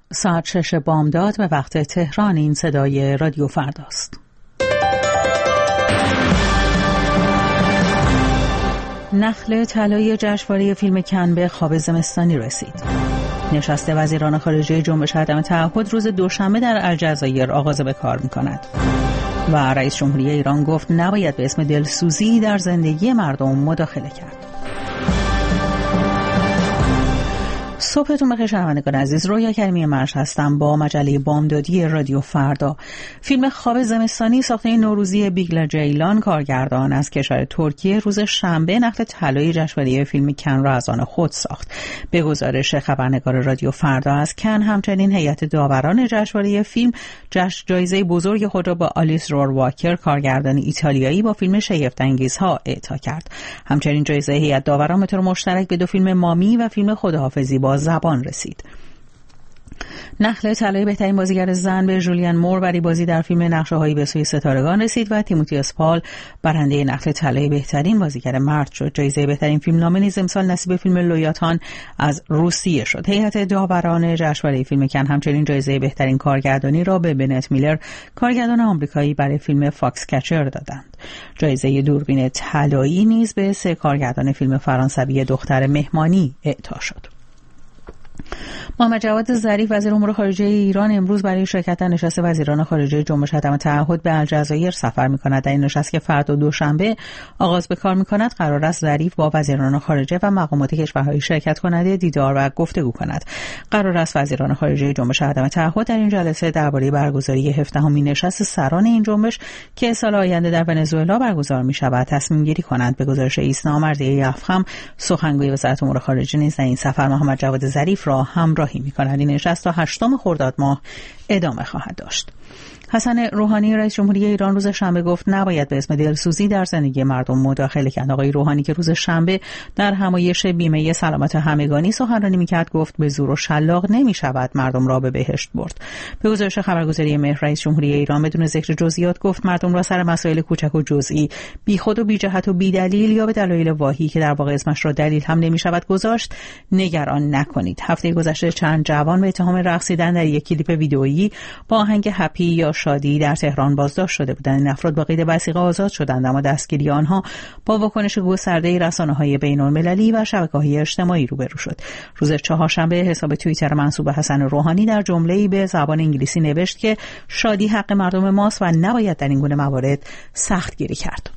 ساعت 6 بامداد به وقت تهران. این صدای رادیو فرداست. نخل طلایی جشنواره فیلم کن به خواب زمستانی رسید. نشست وزیران خارجه جنبش عدم تعهد روز دوشنبه در الجزایر آغاز به کار می‌کند. و رئیس جمهوری ایران گفت نباید به اسم دلسوزی در زندگی مردم مداخله کرد. صبحتون بخیر شنوندگان عزیز، رویا کریمی مرش هستم با مجله بامدادی رادیو فردا. فیلم خواب زمستانی ساخته نوروزی بیگلا جیلان کارگردان از کشور ترکیه روز شنبه نخل طلایی جشنواره فیلم کن را از آن خود ساخت. به گزارش خبرنگار رادیو فردا از کن، همچنین هیئت داوران جشنواره فیلم جایزه بزرگ خود را با آلیس رورواکر کارگردان ایتالیایی با فیلم شگفت‌انگیزها اعطا کرد. همچنین جایزه هیئت داوران به طور مشترک به دو فیلم مامی و فیلم خداحافظی با زبان رسید. نخل طلایی بهترین بازیگر زن به جولیان مور برای بازی در فیلم نقشه‌هایی به سوی ستارگان رسید و تیموتی اسپال برنده نخل طلایی بهترین بازیگر مرد شد. جایزه بهترین فیلم نامه نیز امسال نصیب فیلم لویاتان از روسیه شد. هیئت داوران جشنواره فیلم کن همچنین جایزه بهترین کارگردانی را به بنت میلر، کارگردان آمریکایی، برای فیلم فاکس کچر دادند. جایزه دوربین طلایی نیز به 3 کارگردان فیلم فرانسوی دختر مهمانی اعطا شد. محمد جواد ظریف وزیر امور خارجه ایران امروز برای شرکت در نشست وزیران خارجه جنبش عدم تعهد به الجزایر سفر می‌کند. در این نشست که فردا دوشنبه آغاز به کار می‌کند، قرار است ظریف با وزیران خارجه و مقامات کشورهای شرکت کننده دیدار و گفتگو کند. قرار است وزیران خارجه جنبش عدم تعهد در این جلسه درباره برگزاری 17مین نشست سران این جنبش که سال آینده در ونزوئلا برگزار می‌شود تصمیم گیری کنند. به گزارش ایسنا مرضیه افخم، سخنگوی وزارت امور خارجه، نیز در این سفر محمد جواد ظریف را همراهی می‌کند. این نشست تا 8 خرداد ماه ادامه خواهد داشت. حسن روحانی رئیس جمهوری ایران روز شنبه گفت نباید به اسم دلسوزی در زندگی مردم مداخله کرد. آقای روحانی که روز شنبه در همایش بیمه سلامت همگانی سخنرانی می‌کرد گفت به زور و شلاق نمی‌شود مردم را به بهشت برد. به گزارش خبرگزاری مهر، رئیس جمهوری ایران بدون ذکر جزئیات گفت مردم را سر مسائل کوچک و جزئی، بیخود و بی جهت و بی دلیل یا به دلایل واهی که در واقع اسمش را دلیل هم نمی‌شود گذاشت نگران نکنید. هفته گذشته چند جوان به اتهام رقصیدن در یک کلیپ ویدئویی با آهنگ هپی یا شادی در تهران بازداشت شده بودند. این افراد با قید وثیقه آزاد شدند، اما دستگیری آنها با واکنش گسترده رسانه‌های بین‌المللی و شبکه‌های اجتماعی روبرو شد. روز چهارشنبه حساب توییتر منسوب به حسن روحانی در جمله‌ای به زبان انگلیسی نوشت که شادی حق مردم ماست و نباید در این گونه موارد سختگیری کرد.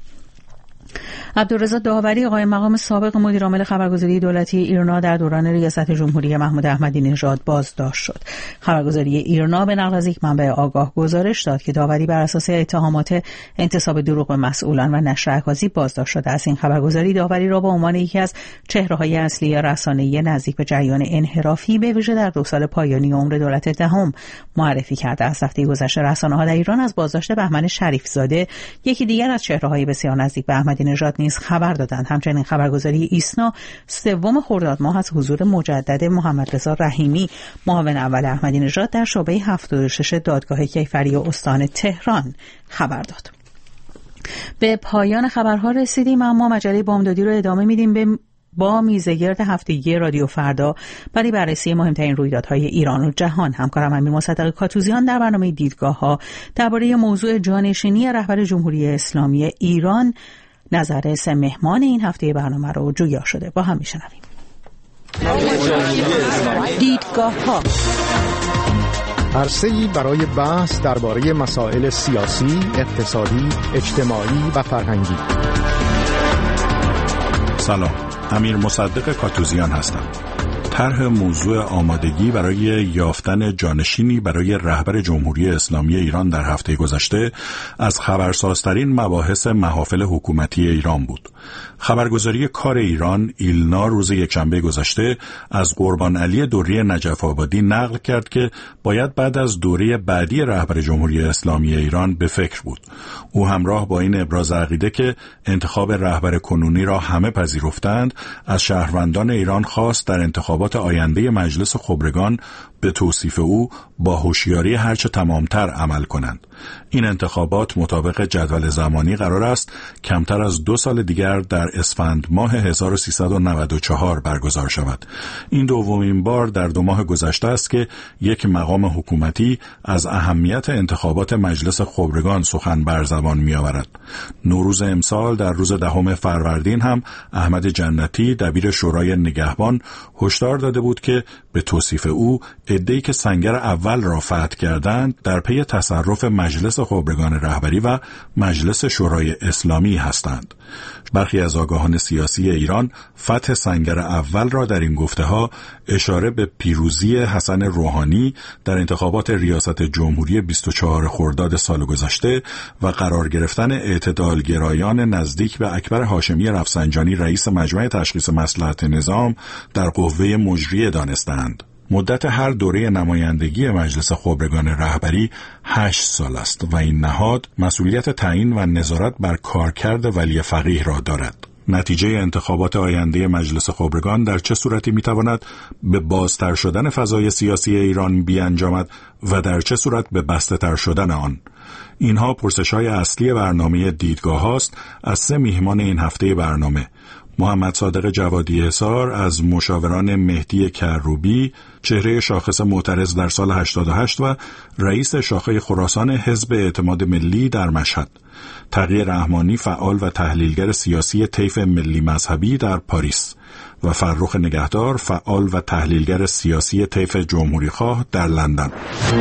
عبدالرضا داوری، قائم مقام سابق مدیر عامل خبرگزاری دولتی ایرنا، در دوران ریاست جمهوری محمود احمدی نژاد بازداشت شد. خبرگزاری ایرنا به نقل از یک منبع آگاه گزارش داد که داوری بر اساس اتهامات انتساب دروغ به مسئولان و نشر اکاذیب بازداشت شده است. این خبرگزاری داوری را به عنوان یکی از چهره‌های اصلی رسانه‌ای نزدیک به جریان انحرافی به ویژه در 2 سال پایانی عمر دولت دهم معرفی کرده است. هفته گذشته رسانه‌ها در ایران از بازداشت بهمن شریفزاده، یکی دیگر از چهره‌های بسیار نزدیک به احمدی نژاد، نیز خبر دادند. همچنین خبرگزاری ایسنا 3 خرداد ماه از حضور مجدد محمد رضا رحیمی، معاون اول احمدی نژاد، در شعبه 76 دادگاه کیفری استان تهران خبر داد. به پایان خبرها رسیدیم، اما مجله بامدادی رو ادامه میدیم با میزگرد هفتگی رادیو فردا برای بررسی مهمترین رویدادهای ایران و جهان. همکارم امیر مصدق کاتوزیان در برنامه دیدگاه‌ها درباره موضوع جانشینی رهبر جمهوری اسلامی ایران نظر 3 مهمان این هفته برنامه رو جویا شده. با هم میشنویم. دیدگاه‌ها، عرصه‌ای برای بحث درباره مسائل سیاسی، اقتصادی، اجتماعی و فرهنگی. سلام، امیر مصدق کاتوزیان هستم. طرح موضوع آمادگی برای یافتن جانشینی برای رهبر جمهوری اسلامی ایران در هفته گذشته از خبرسازترین مباحث محافل حکومتی ایران بود. خبرگزاری کار ایران ایلنا روز یکشنبه گذشته از قربان علی دوری نجف آبادی نقل کرد که باید بعد از دوره بعدی رهبر جمهوری اسلامی ایران به فکر بود. او همراه با این ابراز عقیده که انتخاب رهبر کنونی را همه پذیرفتند، از شهروندان ایران خواست در انتخابات انتخابات آینده مجلس خبرگان به توصیف او با هوشیاری هرچه تمامتر عمل کنند. این انتخابات مطابق جدول زمانی قرار است کمتر از 2 سال دیگر در اسفند ماه 1394 برگزار شود. این دومین بار در 2 ماه گذشته است که یک مقام حکومتی از اهمیت انتخابات مجلس خبرگان سخن بر زبان می‌آورد. نوروز امسال در روز 10 فروردین هم احمد جنتی دبیر شورای نگهبان هشدار داده بود که به توصیف او عده‌ای که سنگر اول را فتح کردند در پی تصرف مجلس خبرگان رهبری و مجلس شورای اسلامی هستند. برخی از آگاهان سیاسی ایران فتح سنگر اول را در این گفته‌ها اشاره به پیروزی حسن روحانی در انتخابات ریاست جمهوری 24 خرداد سال گذشته و قرار گرفتن اعتدالگرایان نزدیک به اکبر هاشمی رفسنجانی رئیس مجمع تشخیص مصلحت نظام در قوه مجریه دانستند. مدت هر دوره نمایندگی مجلس خبرگان رهبری 8 سال است و این نهاد مسئولیت تعیین و نظارت بر کارکرد ولی فقیه را دارد. نتیجه انتخابات آینده مجلس خبرگان در چه صورتی میتواند به بازتر شدن فضای سیاسی ایران بیانجامد و در چه صورت به بسته‌تر شدن آن؟ اینها پرسش‌های اصلی برنامه دیدگاه هاست از 3 میهمان این هفته برنامه: محمد صادق جوادی حصار از مشاوران مهدی کروبی، چهره شاخص معترض در سال 88 و رئیس شاخه خراسان حزب اعتماد ملی در مشهد، تقی رحمانی فعال و تحلیلگر سیاسی طیف ملی مذهبی در پاریس و فرخ نگهدار فعال و تحلیلگر سیاسی طیف جمهوری خواه در لندن.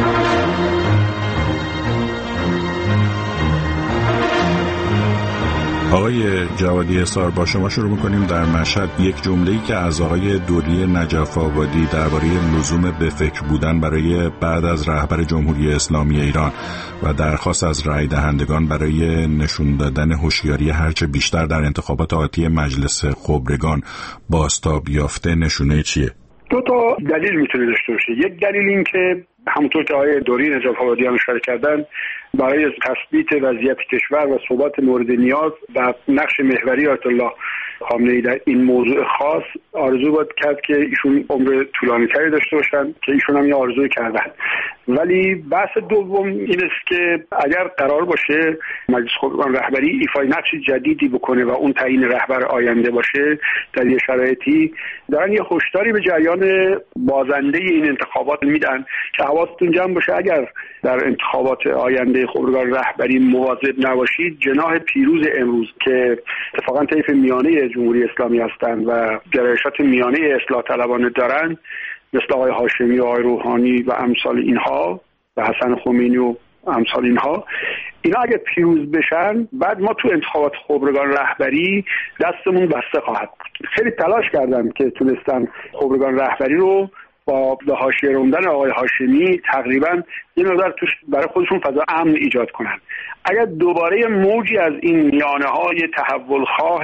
آقای جوادی حصار، با شما شروع می‌کنیم. در مشهد یک جمله‌ای که از آقای دوری نجف آبادی درباره لزوم به فکر بودن برای بعد از رهبر جمهوری اسلامی ایران و درخواست از رای دهندگان برای نشون دادن هوشیاری هرچه بیشتر در انتخابات آتی مجلس خبرگان بازتاب یافته نشونه چیه؟ 2 تا دلیل میتونه داشته باشه. یک دلیل این که همونطور که آقای دوری نجف آبادی هم اشاره کردن، برای تثبیت وضعیت کشور و ثبات مورد نیاز و نقش محوری آیت الله خامنه‌ای در این موضوع خاص آرزو بود کرد که ایشون عمر طولانی‌تری داشته باشن، که ایشون هم یه آرزوی کردن. ولی بحث دوم این است که اگر قرار باشه مجلس خبرگان رهبری ایفای نقش جدیدی بکنه و اون تعیین رهبر آینده باشه در یه شرایطی، دارن یه هشداری به جریان بازنده این انتخابات میدن که حواستون جمع باشه اگر در انتخابات آینده خبرگان رهبری مواظب نباشید، جناح پیروز امروز که اتفاقا طیف میانه جمهوری اسلامی هستند و گرایشات میانه اصلاح طلبانه دارن، مثل آقای هاشمی و آقای روحانی و امثال اینها و حسن خمینی و امثال اینها، اینا اگه پیروز بشن، بعد ما تو انتخابات خبرگان رهبری دستمون بسته خواهد بود. خیلی تلاش کردن که تونستن خبرگان رهبری رو با به حاشیه راندن آقای هاشمی تقریبا یه مقدار توش برای خودشون فضا امن ایجاد کنن. اگر دوباره موجی از این میانه‌های تحول خواه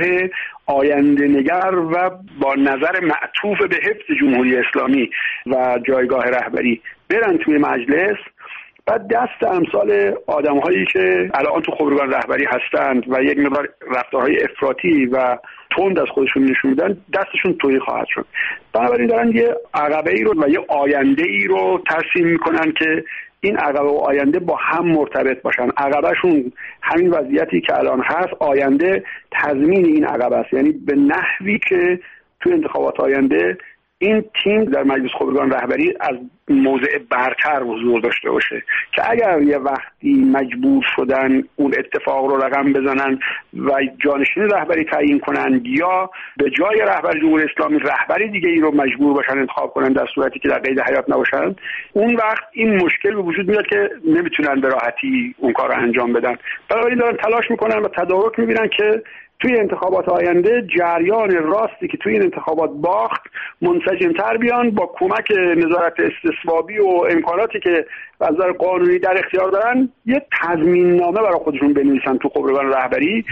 آینده نگر و با نظر معطوف به حفظ جمهوری اسلامی و جایگاه رهبری برن توی مجلس، بعد دست امثال آدم‌هایی که الان تو خبرگان رهبری هستند و یک مقدار رفتارهای افراطی و تند از خودشون نشون میدن، دستشون تویی خواهد شد. بنابراین دارن یه عقبه‌ای رو و یه آینده‌ای رو ترسیم میکنن که این عقبه و آینده با هم مرتبط باشن. عقبهشون همین وضعیتی که الان هست، آینده تضمین این عقبه است، یعنی به نحوی که تو انتخابات آینده این تیم در مجلس خبرگان رهبری از موضع برتر حضور داشته باشه که اگر یه وقتی مجبور شدن اون اتفاق رو رقم بزنن و جانشین رهبری تعیین کنن یا به جای رهبر جمهوری اسلامی رهبری دیگه ای رو مجبور باشن انتخاب کنن در صورتی که در قید حیات نباشن، اون وقت این مشکل به وجود میاد که نمیتونن به راحتی اون کار رو انجام بدن. بنابراین دارن تلاش میکنن و تدارک میبینن که توی انتخابات آینده جریان راستی که توی این انتخابات باخت منسجم‌تر بیان، با کمک نظارت استصوابی و امکاناتی که از نظر قانونی در اختیار دارن یه تضمین نامه برای خودشون بنویسن تو خبرگان رهبری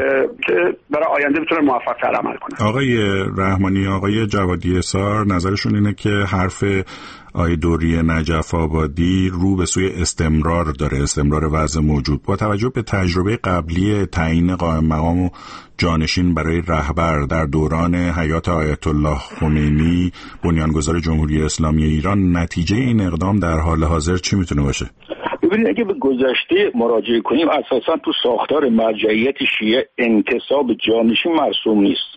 که برای آینده بتونن موفق‌تر عمل کنن. آقای رحمانی، آقای جوادی حصار نظرشون اینه که حرف آقای دوری نجف آبادی رو به سوی استمرار داره، استمرار وضع موجود. با توجه به تجربه قبلی تعیین قائم مقام و جانشین برای رهبر در دوران حیات آیت الله خمینی بنیانگذار جمهوری اسلامی ایران، نتیجه این اقدام در حال حاضر چی میتونه باشه؟ ببینید، اگه به گذشته مراجعه کنیم، اساسا تو ساختار مرجعیت شیعه انتصاب جانشین مرسوم نیست.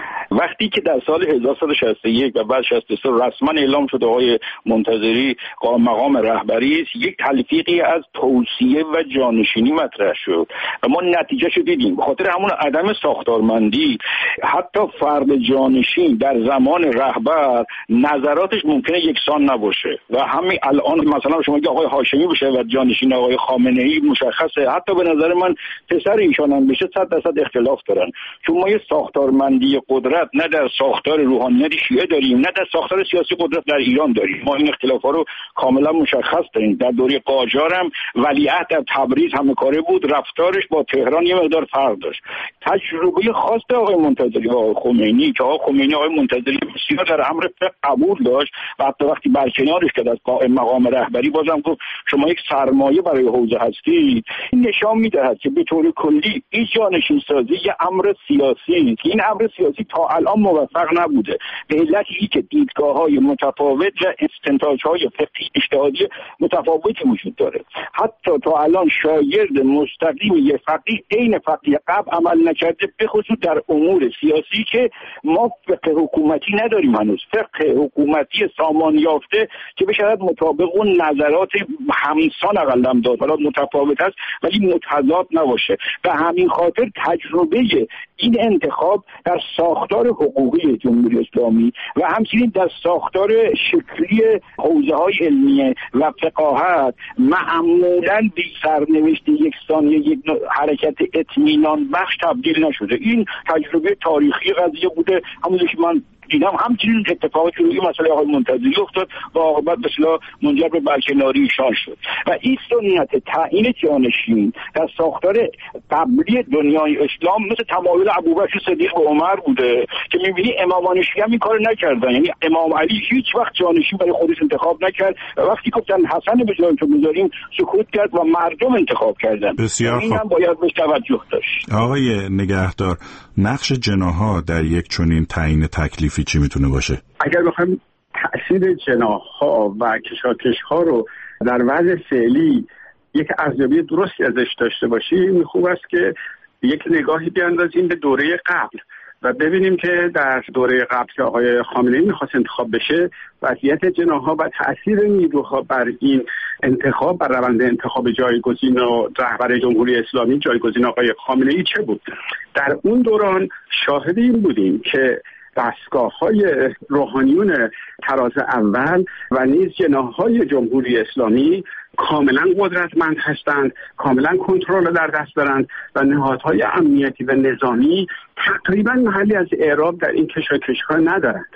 وقتی که در سال 1161 و بعد 63 رسما اعلام شد آقای منتظری مقام رهبری است، یک تلفیقی از توصیه و جانشینی مطرح شد و ما نتیجه شو دیدیم. به خاطر همون عدم ساختارمندی حتی فرد جانشین در زمان رهبر نظراتش ممکنه یکسان نباشه و همین الان مثلا شما که آقای هاشمی بشه و جانشین آقای خامنه ای مشخصه، حتی به نظر من پسر ایشان هم بشه 100% اختلاف دارن، چون ما یه ساختارمندی قدرت نه در ساختار روحانیت شیعه داریم، نه در ساختار سیاسی قدرت در ایران داریم. ما این اختلافا رو کاملا مشخص داریم. در دوره قاجار هم ولیعهد در تبریز همکاره بود، رفتارش با تهران یه مقدار فرق داشت. تجربه خاص آقای منتظری و آقای خمینی که آقای خمینی آقای منتظری بسیار در امر فقه قبول داشت و حتی وقتی برکنارش کرد از قائم مقام رهبری بازم گفت شما یک سرمایه برای حوزه هستید، این نشان میدهد که به طور کلی این جانشین سازی یه امر سیاسی است. این امر سیاسی تا الان موفق نبوده به علتی که دیدگاه‌های متفاوت و استنتاج‌های فقهی اجتهادی متفاوتی وجود داره. حتی تا الان شاگرد مستقیم یک فقیه عین فقیه قبل عمل نکرده، به خصوص در امور سیاسی که ما فقه حکومتی نداریم هنوز. فقه حکومتی سامان یافته که بشود مطابق اون نظرات همسان اقلم داد، حالا متفاوت است ولی متضاد نباشه. به همین خاطر تجربه این انتخاب در ساختار حقوقی جمهوری اسلامی و همچنین در ساختار شکلی حوزه‌های علمیه و فقاهت معمولاً به سرنوشت یکسانی یک حرکت اطمینان بخش تبدیل نشده. این تجربه تاریخی قضیه بوده، همونجوری که من دیدم همچنین اتفاقی که روی مسئله آقای منتظری افتاد و عاقبت به اصطلاح منجر به برکناری ایشان شد و این سنت تعیین جانشین در ساختار قبلی دنیای اسلام مثل تمایل ابوبکر صدیق و عمر بوده که می‌بینی امامان شیعه هم این کارو نکردن. یعنی امام علی هیچ وقت جانشین برای خودش انتخاب نکرد و وقتی گفتن حسن به جای تو بذاریم سکوت کرد و مردم انتخاب کردن. بسیار این هم باید بهش توجه داشت. آقای نگهدار، نقش جناح‌ها در یک چنین تعیین تکلیفی چی میتونه باشه؟ اگر بخوایم تأثیر جناح‌ها و کشاکش‌ها رو در وضع فعلی یک ارزیابی درستی ازش داشته باشیم، خوب است که یک نگاهی بیاندازیم به دوره قبل و ببینیم که در دوره قبل که آقای خامنه‌ای می‌خواست انتخاب بشه، وضعیت جناح‌ها و تأثیر نیروها بر این انتخاب، بر روند انتخاب جایگزین و رهبر جمهوری اسلامی جایگزین آقای خامنه‌ای چه بود. در اون دوران شاهد این بودیم که دستگاه‌های روحانیون تراز اول و نیز جناح‌های جمهوری اسلامی کاملا قدرتمند هستند، کاملا کنترل در دست دارند و نهادهای امنیتی و نظامی تقریبا محلی از اعراب در این کشاکش‌ها ندارند.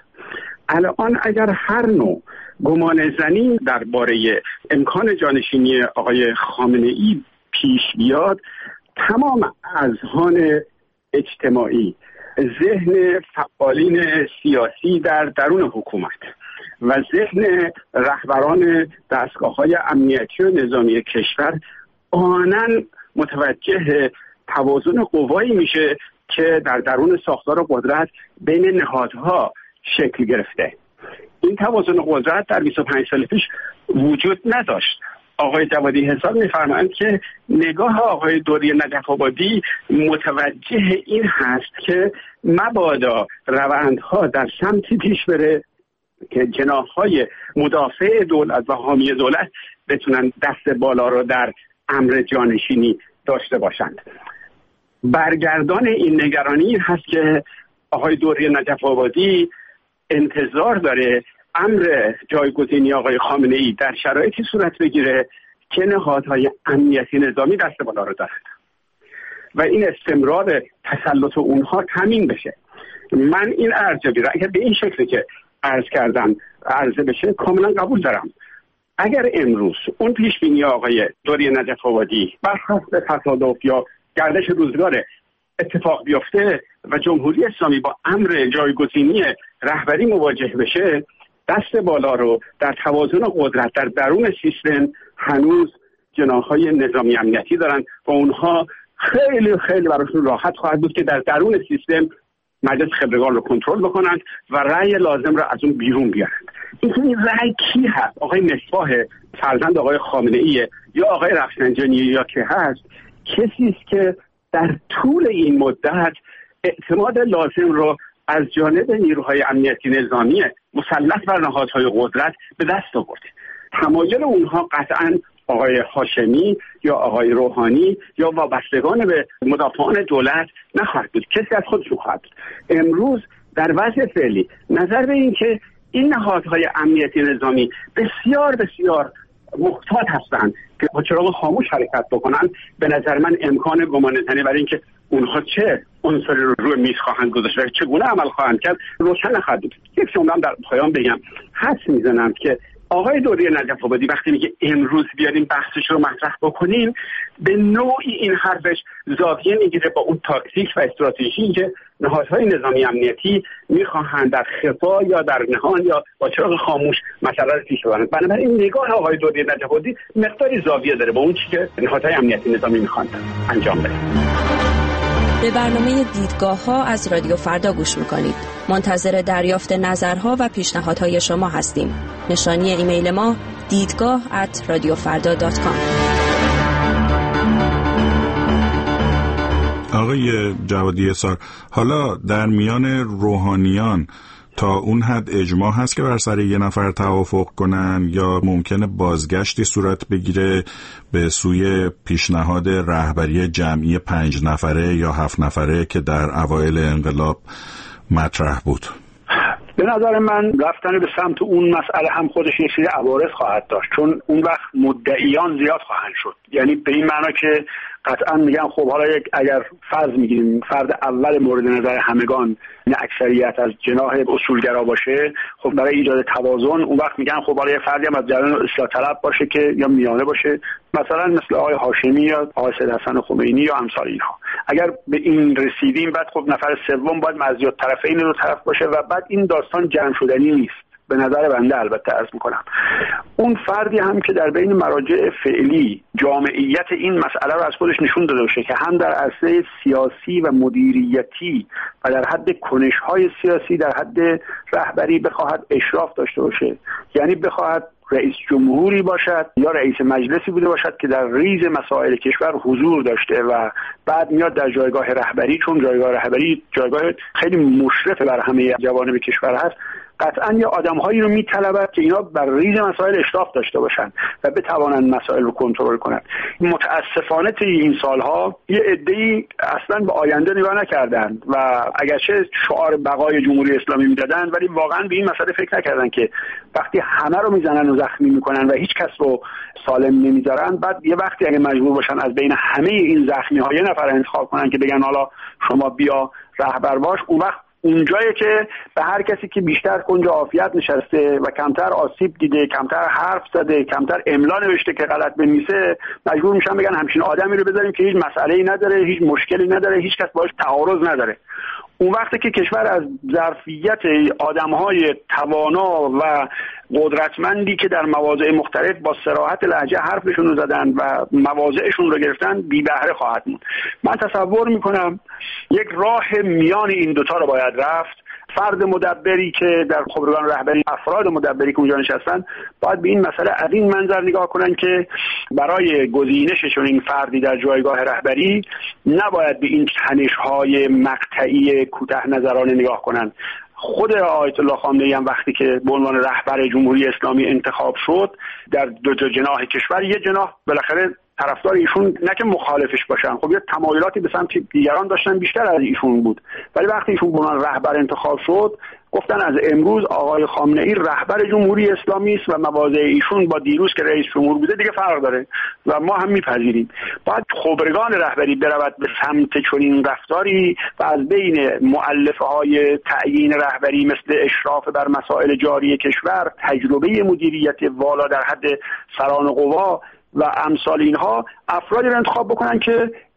الان اگر هر نوع گمان زنی درباره امکان جانشینی آقای خامنه‌ای پیش بیاد، تمام اذهان اجتماعی، ذهن فعالین سیاسی در درون حکومت و ذهن رهبران دستگاه‌های امنیتی و نظامی کشور آنن متوجه توازن قوایی میشه که در درون ساختار قدرت بین نهادها شکل گرفته. این توازن قدرت در 25 سال پیش وجود نداشت. آقای جوادی حساب می‌فرمایند که نگاه آقای دوری نجف‌آبادی متوجه این هست که مبادا روندها در سمتی پیش بره که جناح‌های مدافع دولت و حامی دولت بتونن دست بالا رو در امر جانشینی داشته باشند. برگردان این نگرانی هست که آقای دوری نجف‌آبادی انتظار داره امر جایگزینی آقای خامنه‌ای در شرایطی صورت بگیره که نهادهای امنیتی نظامی دست بالا رو دارند و این استمرار تسلط اونها تامین بشه. من این ارزیابی را اگر به این شکلی که عرض کردم عرضه بشه کاملا قبول دارم. اگر امروز اون پیش بینی آقای دوری نجف‌آبادی برخلاف تصادف یا گردش روزگار اتفاق بیفته و جمهوری اسلامی با امر جایگزینی رهبری مواجه بشه، دست بالا رو در توازن قدرت در درون سیستم هنوز جناح‌های نظامی امنیتی دارن و اونها خیلی خیلی براشون راحت خواهد بود که در درون سیستم مجلس خبرگان رو کنترل بکنند و رأی لازم رو از اون بیرون بیارند. این رأی کی هست؟ آقای مصباح فرزند آقای خامنه‌ای یا آقای رفسنجانی یا که هست؟ کسی است که در طول این مدت اعتماد لازم رو از جانب نیروهای امنیتی نظامی مسلط بر نهادهای قدرت به دست آورده. تمایل اونها قطعاً آقای هاشمی یا آقای روحانی یا وابستگان به مدافعان دولت نخواهد بود، کسی از خودشون خواهد بود. امروز در وضع فعلی نظر به این که این نهادهای امنیتی نظامی بسیار بسیار محتاط هستند که با چراغ خاموش حرکت بکنن، به نظر من امکان گمانه‌زنی برای اینکه اونها چه عنصری رو روی میز خواهند گذاشت و چگونه عمل خواهند کرد روشن نخواهد بود. یک جمله در پایان بگم، حدس میزنم که آقای دوری نجف آبادی وقتی میگه امروز بیاریم بحثش رو مطرح بکنیم، به نوعی این حرفش زاویه میگیره با اون تاکتیک و استراتژی که نهادهای نظامی امنیتی میخواهند در خفا یا در نهان یا با چراغ خاموش مسئله رو پیش ببرند. بنابراین این نگاه آقای دوری نجف آبادی مقداری زاویه داره با اون چیزی که نهادهای امنیتی نظامی میخواهند انجام بدن. به برنامه دیدگاه‌ها از رادیو فردا گوش می‌کنید. منتظر دریافت نظرها و پیشنهادهای شما هستیم. نشانی ایمیل ما دیدگاه@radiofarda.com. آقای جوادی اصار، حالا در میان روحانیان تا اون حد اجماع هست که بر سر یه نفر توافق کنن یا ممکنه بازگشتی صورت بگیره به سوی پیشنهاد رهبری جمعی 5 نفره یا 7 نفره که در اوایل انقلاب مطرح بود؟ به نظر من رفتن به سمت اون مسئله هم خودش یه سری عوارض خواهد داشت، چون اون وقت مدعیان زیاد خواهند شد. یعنی به این معنا که قطعا میگن خب حالا اگر فرض میگیریم فرد اول مورد نظر همگان نه اکثریت از جناح اصولگرا باشه، خب برای ایجاد توازن اون وقت میگن خب حالا یه فردی هم از جریان اصلاح طلب باشه که یا میانه باشه، مثلا مثل آقای هاشمی یا آقای سید حسن خمینی یا امثال اینها. اگر به این رسیدیم بعد خب نفر سوم باید مزیت طرفین رو طرف باشه و بعد این داستان جمع شدنی نیست به نظر بنده. البته عرض میکنم اون فردی هم که در بین مراجع فعلی جامعیت این مسئله رو از خودش نشون داده باشه که هم در عرصه سیاسی و مدیریتی و در حد کنش‌های سیاسی در حد رهبری بخواهد اشراف داشته باشه، یعنی بخواهد رئیس جمهوری باشد یا رئیس مجلسی بوده باشد که در ریز مسائل کشور حضور داشته و بعد میاد در جایگاه رهبری، چون جایگاه رهبری جایگاه خیلی مشرف بر همه جوانب کشور هست، قطعا یه آدم‌هایی رو می‌طلبد که اینا بر ریز مسائل اشراف داشته باشن و بتوانند مسائل رو کنترل کنند. متاسفانه طی این سالها یه عده‌ای اصلا به آینده نگاه نکردن و اگرچه شعار بقای جمهوری اسلامی میدادن ولی واقعا به این مسئله فکر نکردن که وقتی همه رو میزنن و زخمی میکنن و هیچ کس رو سالم نمیذارن، بعد یه وقتی اگه مجبور باشن از بین همه این زخمی‌ها یه نفر انتخاب کنن که بگن حالا شما بیا رهبر باش، اون وقت اونجایی که به هر کسی که بیشتر کنج عافیت نشسته و کمتر آسیب دیده، کمتر حرف زده، کمتر املا نوشته که غلط بنویسه، مجبور میشن بگن همچین آدمی رو بذاریم که هیچ مسئله‌ای نداره، هیچ مشکلی نداره، هیچ کس باهاش تعارض نداره. اون وقتی که کشور از ظرفیت آدم‌های توانا و قدرتمندی که در مواضع مختلف با صراحت لهجه حرفشون رو زدن و مواضعشون رو گرفتن بی بهره خواهد موند. من تصور میکنم یک راه میان این دوتا رو باید رفت. فرد مدبری که در خبرگان رهبری، افراد مدبری که اونجا نشستن، باید به این مسئله از این منظر نگاه کنن که برای گزینششون این فردی در جایگاه رهبری نباید به این تنش‌های مقطعی کوتاه نظرانه نگاه کنن. خود آیت الله خامنه‌ای هم وقتی که به عنوان رهبر جمهوری اسلامی انتخاب شد، در دو جناح کشور یه جناح بالاخره طرفدار ایشون نه که مخالفش باشن، خب یه تمایلاتی به سمت دیگران داشتن بیشتر از ایشون بود، ولی وقتی ایشون به عنوان رهبر انتخاب شد گفتن از امروز آقای خامنه‌ای رهبر جمهوری اسلامی است و مواضع ایشون با دیروز که رئیس جمهور بوده دیگه فرق داره و ما هم میپذیریم. باید خبرگان رهبری برود به سمت چنین رفتاری و از بین مؤلفه‌های تعیین رهبری مثل اشراف بر مسائل جاری کشور، تجربه مدیریت والا در حد سران قوا و امثال اینها افرادی رو انتخاب بکنن که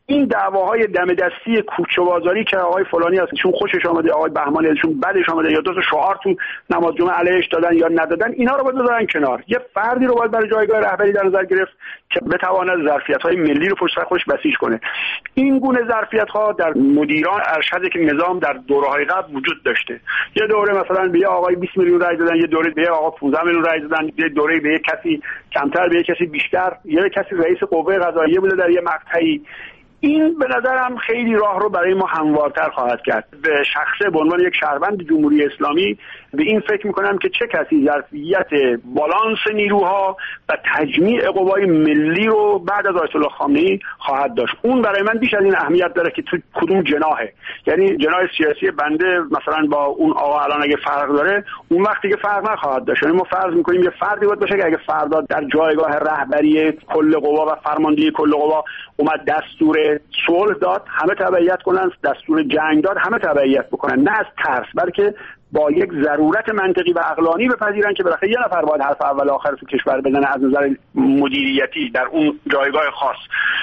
این دعواهای دم دستی کوچه بازاری که آقای فلانی هست چون خوشش آمده، آقای بهمانی چون بدش آمده، یا دو تا شعار تو نماز جمعه علیهش دادن یا ندادن، اینا رو باید بذارن کنار. یه فردی رو باید برای جایگاه رهبری در نظر گرفت که بتواند ظرفیت‌های ملی رو پشت سر خودش بسیج کنه. این گونه ظرفیت‌ها در مدیران ارشد که نظام در دوره‌های قبل وجود داشته. یه دوره مثلا به آقای 20 میلیون رای دادن، یه دوره به آقا 15 میلیون رای دادن، یه دوره به کسی کمتر، به کسی بیشتر، یه کسی رئیس قوه قضاییه بوده در یه مقطعی. این به نظرم خیلی راه رو برای ما هموارتر خواهد کرد. به شخصه به عنوان یک شهروند جمهوری اسلامی به این فکر میکنم که چه کسی ظرفیت بالانس نیروها و تجمیع قوای ملی رو بعد از آیت الله خامنه‌ای خواهد داشت. اون برای من بیش از این اهمیت داره که تو کدوم جناحه، یعنی جناح سیاسی بنده مثلا با اون آقا الان اگه فرق داره، اون وقتی که فرق نخواهد داشت. یعنی ما فرض میکنیم یه فردی باید باشه که اگه فردا در جایگاه رهبری کل قوا و فرماندهی کل قوا اومد دستور صلح داد همه تبعیت کنن، دستور جنگ داد همه تبعیت بکنن، نه از ترس بلکه با یک ضرورت منطقی و عقلانی بپذیرن که بالاخره یه نفر باید حرف اول آخر تو کشور بزنه از نظر مدیریتی در اون جایگاه خاص.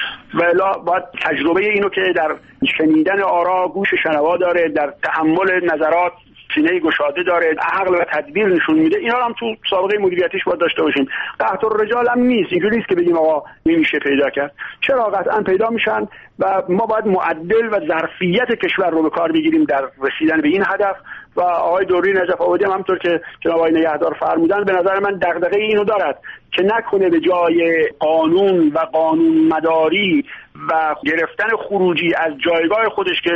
ولی باید تجربه اینو که در شنیدن آرا گوش شنوا داره، در تحمل نظرات سینه گشاده داره، عقل و تدبیر نشون میده، اینا هم تو سابقه مدیریتیش باید داشته باشیم. قحط الرجال هم نیست، اینجوری نیست که بگیم آقا نمیشه پیدا کرد. چرا؟ قطعا پیدا میشن و ما باید معدل و ظرفیت کشور رو به کار بگیریم در رسیدن به این هدف. و آقای دوری نجف آبادی هم همونطور که جناب آقای نگهدار فرمودن به نظر من دغدغه اینو دارد که نکنه به جای قانون و قانون مداری و گرفتن خروجی از جایگاه خودش که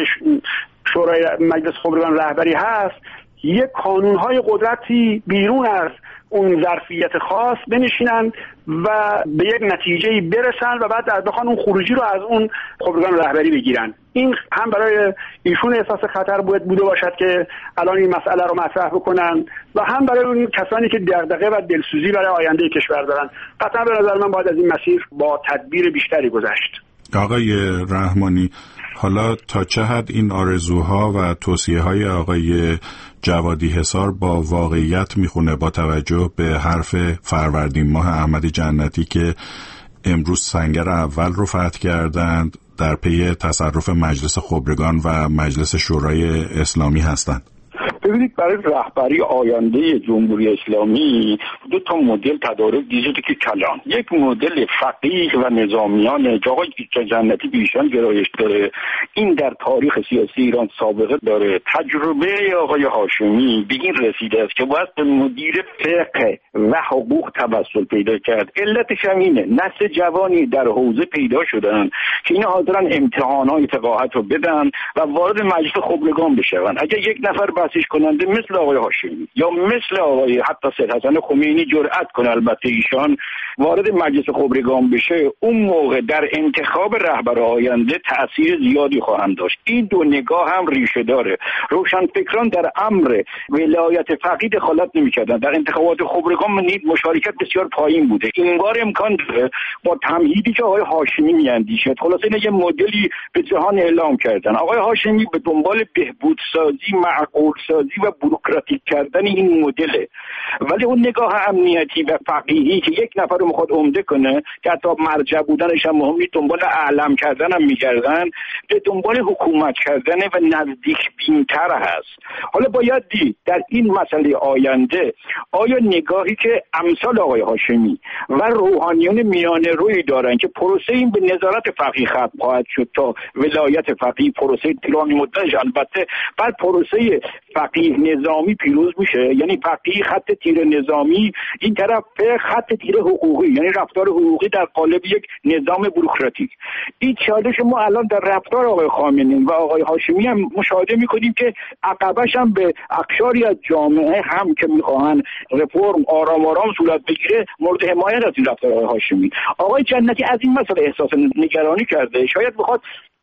شورای مجلس خبرگان رهبری هست، یک قانونهای قدرتی بیرون از اون ظرفیت خاص بنشینن و به یک نتیجه‌ای برسن و بعد بخوان اون خروجی رو از اون خبرگان رهبری بگیرن. این هم برای ایشون احساس خطر بوده باشد که الان این مسئله رو مطرح بکنن و هم برای اون کسانی که دغدغه و دلسوزی برای آینده کشور دارن. قطعا به نظر من باید از این مسیر با تدبیر بیشتری گذشت. آقای رحمانی، حالا تا چه حد این آرزوها و توصیه‌های آقای جوادی حصار با واقعیت میخونه با توجه به حرف فروردین ماه احمد جنتی که امروز سنگر اول رو فتح کردند در پی تصرف مجلس خبرگان و مجلس شورای اسلامی هستند؟ ببینید، برای رهبری آینده جمهوری اسلامی دو تا مدل تدارک دیده که کلان. یک مدل فقیه و نظامیان که آقای جنتی بیشان گرایش داره، این در تاریخ سیاسی ایران سابقه داره. تجربه آقای هاشمی به این رسیده است که باید به مدیر فقه و حقوق توسل پیدا کرد. علتش هم اینه، نسل جوانی در حوزه پیدا شدن که اینا حاضرن امتحانات فقاهت رو بدن و وارد مجلس خبرگان بشن. اگه یک نفر بحثش کننده مثل آقای هاشمی یا مثل آقای حتی سید حسن خمینی جرأت کنه، البته ایشان وارد مجلس خبرگان بشه، اون موقع در انتخاب رهبر آینده تأثیر زیادی خواهند داشت. این دو نگاه هم ریشه داره. روشنفکران در امر ولایت فقیه دخالت نمی‌کردند. در انتخابات خبرگان مشارکت بسیار پایین بوده. این بار امکان داره با تمهیدی که آقای هاشمی میاندیشد، خلاصه اینا یه مدلی به جهان اعلام کردن. آقای هاشمی به دنبال بهبودسازی، معقول سازی و بوروکراتیک کردن این مدله، ولی اون نگاه امنیتی و فقیهی که یک نفر رو میخواد عمده کنه که حتی مرجع بودنش هم مهم نیست، دنبال اعلام کردن هم میگردن، به دنبال حکومت کردن و نزدیک بینتر هست. حالا باید دید در این مسئله آینده آیا نگاهی که امثال آقای هاشمی و روحانیون میانه روی دارن که پروسه این به نظارت فقیه ختم خواهد شد تا ولایت فقیه، پروسه طولانی مدتش البته، بعد پروسه فقیه نظامی پیروز میشه، یعنی فقیه خط تیر نظامی، این طرف خط تیر حقوقی، یعنی رفتار حقوقی در قالب یک نظام بوروکراتیک. این چالش ما الان در رفتار آقای خامنه‌ای و آقای هاشمی هم مشاهده میکنیم که عقبش هم به اقشاری از جامعه هم که میخواهن رفرم آرام آرام صورت بگیره مورد حمایت از این رفتار آقای هاشمی. آقای جنتی از این مسئله احساس نگرانی کرده، شاید بخواد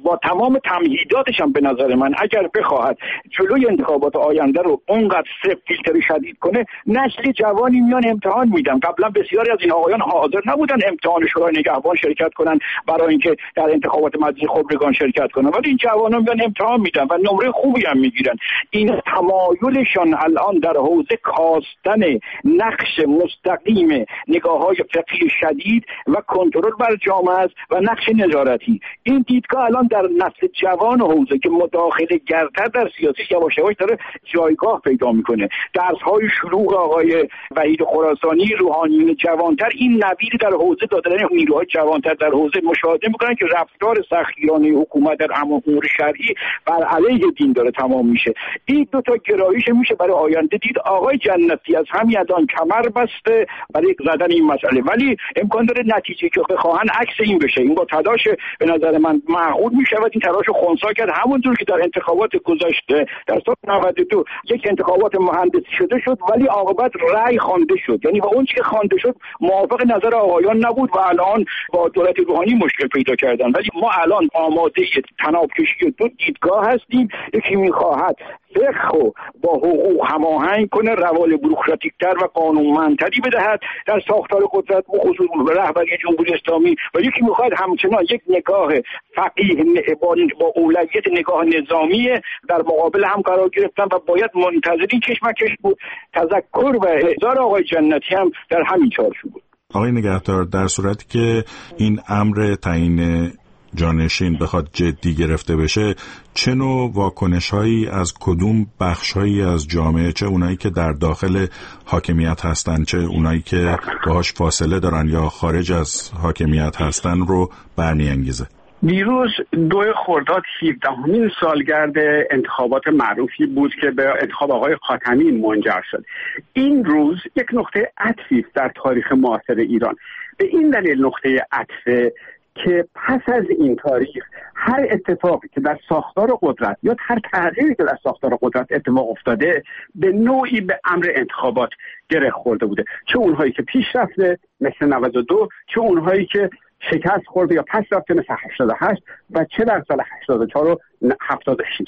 با تمام تمهیداتش هم به نظر من اگر بخواهد جلوی انتخابات آینده رو اونقدر فیلتر شدید کنه، نسل جوانی میان امتحان میدن. قبلا بسیاری از این آقایان حاضر نبودن امتحان شورای نگهبان شرکت کنن برای اینکه در انتخابات مجلس خبرگان شرکت کنن، ولی این جوانان میان امتحان میدن و نمره خوبی هم میگیرن. این تمایلشان الان در حوزه کاستن نقش مستقیم نگاه‌های فقهی شدید و کنترل بر جامعه است و نقش نظارتی. این دیدگاه الان در نسل جوان حوزه که مداخله گرتر در سیاسی یواش یواش داره جایگاه پیدا میکنه. درس‌های شلوغ آقای وحید خراسانی، روحانیون جوانتر این نویدی در حوزه دادن نیروهای جوانتر در حوزه مشاهده میکنن که رفتار سختگیرانه حکومت در امور شرعی بر علیه دین داره تمام میشه. این دو تا گرایش میشه برای آینده دید. آقای جنتی از همین الان کمر بسته برای زدن این مسئله، ولی امکان داره نتیجه که بخواهن عکس این بشه. این با تلاش به نظر من معقول میشود این تلاش خنثی کرد، همونطور که در انتخابات گذشته در سال 92 یک انتخابات مهندسی شده شد ولی عاقبت رأی خوانده شد، یعنی با اون چیزی که خوانده شد موافق نظر آقایان نبود و الان با دولت روحانی مشکل پیدا کردن. ولی ما الان آماده تناب کشی دو دیدگاه هستیم. یکی میخواهد فقه با حقوق هماهنگ کنه، روال بوروکراتیک‌تر و قانونمندتری بدهد در ساختار قدرت و خصوص رهبری جمهوری اسلامی، و یکی میخواد همچنان یک نگاه فقیه با اولویت نگاه نظامی در مقابل هم قرار گرفتن و باید منتظرین کشمکش بود. تذکر و احضار آقای جنتی هم در همین چارچوب بود. آقای نگهدار، در صورتی که این امر تعیین جانشین بخواد جدی گرفته بشه، چه نوع واکنش‌هایی از کدوم بخش‌هایی از جامعه، چه اونایی که در داخل حاکمیت هستن چه اونایی که باهاش فاصله دارن یا خارج از حاکمیت هستن، رو برمی‌انگیزه؟ دیروز 2 خرداد 17مین سالگرد انتخابات معروفی بود که به انتخاب آقای خاتمی منجر شد. این روز یک نقطه عطفی است در تاریخ معاصر ایران. به این دلیل نقطه عطفه که پس از این تاریخ هر اتفاقی که در ساختار قدرت یا هر تغییری که در ساختار قدرت اتفاق افتاده به نوعی به امر انتخابات گره خورده بوده، چه اونهایی که پیش رفته مثل 92، چه اونهایی که شکست خورده یا پس رفته مثل 88 و چه در سال 84 و 76.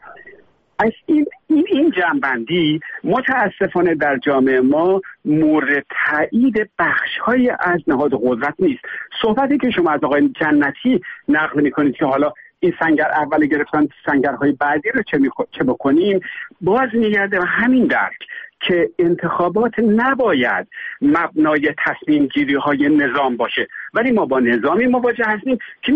از این جنبندی متاسفانه در جامعه ما مورد تایید بخش‌های از نهاد قدرت نیست. صحبتی که شما از آقای جنتی نقل می‌کنید که حالا این سنگر اول گرفتن سنگرهای بعدی رو چه بکنیم، باز میگرده و همین درک که انتخابات نباید مبنای تصمیم گیری های نظام باشه، ولی ما با نظامی مواجه هستیم که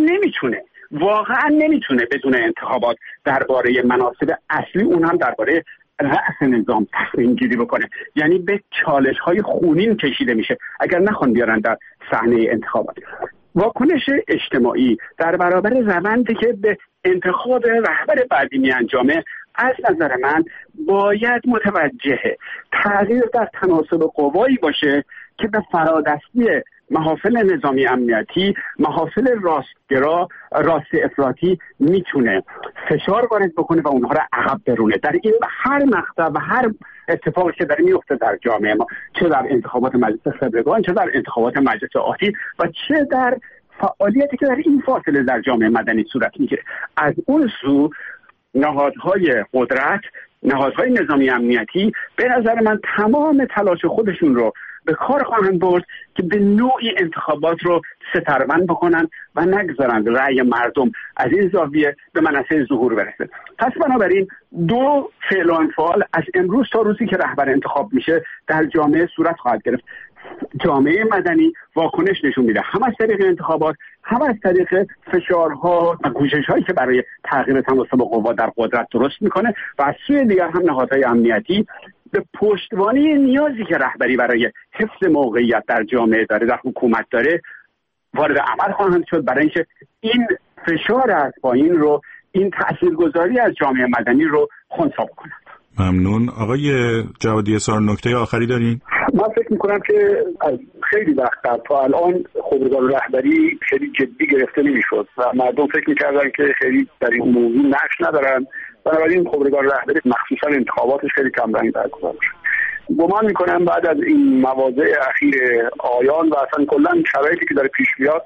واقعا نمیتونه بدون انتخابات درباره مناصب اصلی، اون هم درباره رأس نظام، تصمیم گیری بکنه. یعنی به چالش های خونین کشیده میشه اگر نخوان بیارن در صحنه انتخابات. واکنش اجتماعی در برابر روندی که به انتخاب رهبر بعدی می انجامه از نظر من باید متوجه تغییر در تناسب قوایی باشه که به فرادستی محافل نظامی امنیتی، محافل راستگرا، راست افراطی میتونه فشار وارد بکنه و اونها را عقب برونه. در این هر مقطع و هر اتفاقی که داره میفته در جامعه ما، چه در انتخابات مجلس خبرگان، چه در انتخابات مجلس آتی و چه در فعالیتی که در این فاصله در جامعه مدنی صورت میگیره، از اون سو نهادهای قدرت، نهادهای نظامی امنیتی به نظر من تمام تلاش خودشون رو به کار خواهند برد که به نوعی انتخابات رو سترون بکنن و نگذارند رأی مردم از این زاویه به منصه ظهور برسه. پس بنابراین 2 فعل و انفعال از امروز تا روزی که رهبر انتخاب میشه در جامعه صورت خواهد گرفت. جامعه مدنی واکنش نشون میده، هم از طریق انتخابات، هم از طریق فشارها و کوشش‌هایی که برای تغییر تناسب قوا در قدرت درست میکنه، و از سوی دیگر هم نهادهای امنیتی به پشتوانه نیازی که رهبری برای حفظ موقعیت در جامعه داره، در حکومت داره، وارد عمل خواهند شد برای اینکه این فشار از پایین رو، این تاثیرگذاری از جامعه مدنی رو خنثی بکنند. ممنون. آقای جوادی اصرار نکته آخری دارین؟ من فکر میکنم که از خیلی وقت تا الان خبرگان رهبری خیلی جدی گرفته نمیشد و مردم فکر میکردن که خیلی در این موضوع نقش ندارن، بنابراین خبرگان رهبری مخصوصا انتخاباتش خیلی کم رنگ برگزار شد. گمان میکنم بعد از این مواضع اخیر آیان و اصلا کلا شرایطی که داره پیش میاد،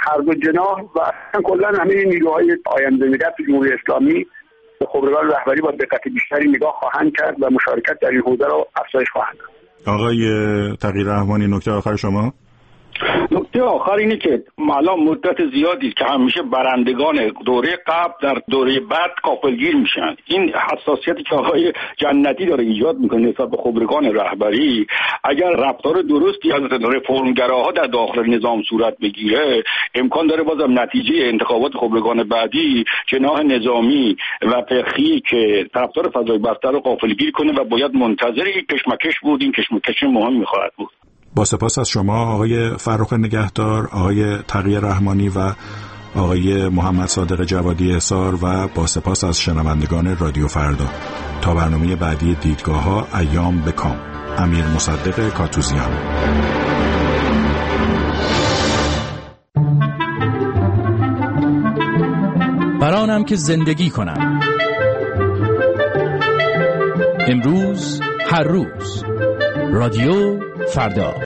هر دو جناح و اصلا کلا همه نیروهای آینده‌نگر تو جمهوری اسلامی به خبرگان رهبری با دقت بیشتری نگاه خواهند کرد و مشارکت در این حوزه را افزایش خواهند داد. آقای تقی رحمانی، نکته آخر شما؟ نکته آخر اینه که الان مدت زیادی که همیشه برندگان دوره قبل در دوره بعد غافلگیر میشن. این حساسیتی که آقای جنتی داره ایجاد میکنه نسبت به خبرگان رهبری، اگر رفتار درستی از رفرمگراها در داخل نظام صورت بگیره، امکان داره بازم نتیجه انتخابات خبرگان بعدی جناح نظامی و فقهی که طرفدار فضای بسته رو غافلگیر کنه و باید منتظر یک کشمکش بود. این کشمکش مهم خواهد بود. با سپاس از شما آقای فرخ نگهدار، آقای تقی رحمانی و آقای محمد صادق جوادی احصار و با سپاس از شنوندگان رادیو فردا. تا برنامه بعدی دیدگاه‌ها، ایام بکام. امیر مصدق کاتوزیان. برانم که زندگی کنم. امروز هر روز رادیو فردا.